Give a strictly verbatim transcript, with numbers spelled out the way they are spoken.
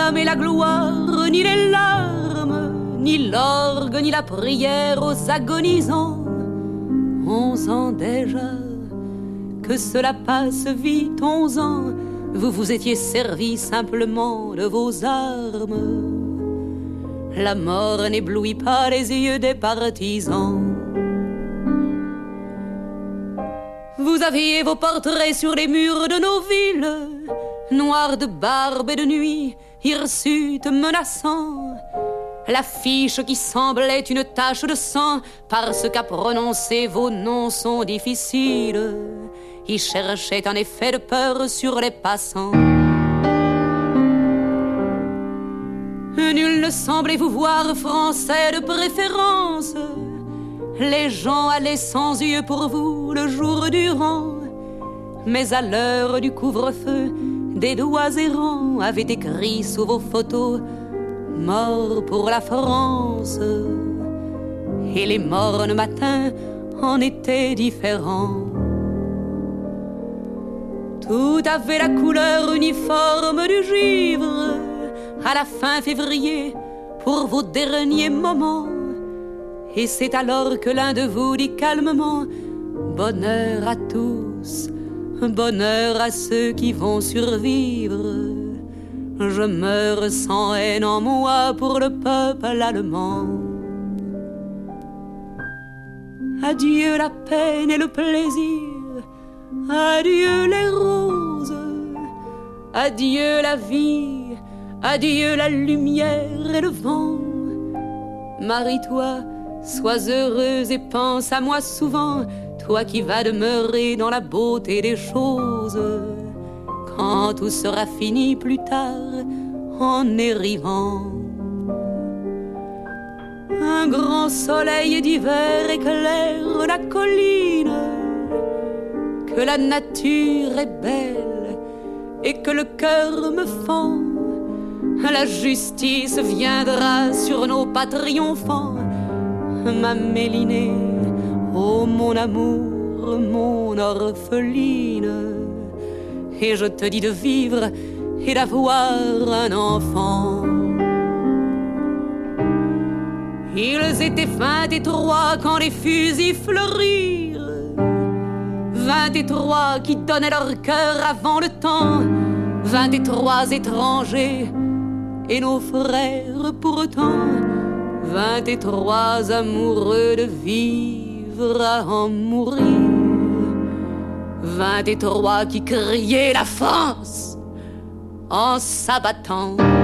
flamme et la gloire, ni les larmes, ni l'orgue, ni la prière aux agonisants. Onze ans déjà, que cela passe vite, onze ans, vous vous étiez servi simplement de vos armes. La mort n'éblouit pas les yeux des partisans. Vous aviez vos portraits sur les murs de nos villes, noirs de barbe et de nuit, hirsutes menaçants. L'affiche qui semblait une tache de sang, parce qu'à prononcer vos noms sont difficiles, y cherchait un effet de peur sur les passants. Nul ne semblait vous voir français de préférence. Les gens allaient sans yeux pour vous le jour durant. Mais à l'heure du couvre-feu, des doigts errants avaient écrit sous vos photos « Mort pour la France ». Et les mornes matins en étaient différents. Tout avait la couleur uniforme du givre à la fin février pour vos derniers moments. Et c'est alors que l'un de vous dit calmement « Bonheur à tous, bonheur à ceux qui vont survivre. Je meurs sans haine en moi pour le peuple allemand. » Adieu la peine et le plaisir, adieu les roses, adieu la vie, adieu la lumière et le vent. Marie-toi, sois heureuse et pense à moi souvent, toi qui vas demeurer dans la beauté des choses, quand tout sera fini plus tard en érivant. Un grand soleil d'hiver éclaire la colline, que la nature est belle et que le cœur me fend. La justice viendra sur nos pas triomphants. Ma Mélinée, oh mon amour, mon orpheline, et je te dis de vivre et d'avoir un enfant. Ils étaient vingt et trois quand les fusils fleurirent, vingt et trois qui donnaient leur cœur avant le temps, vingt et trois étrangers et nos frères pourtant, vingt et trois amoureux de vivre à en mourir, vingt et trois qui criaient la France en s'abattant.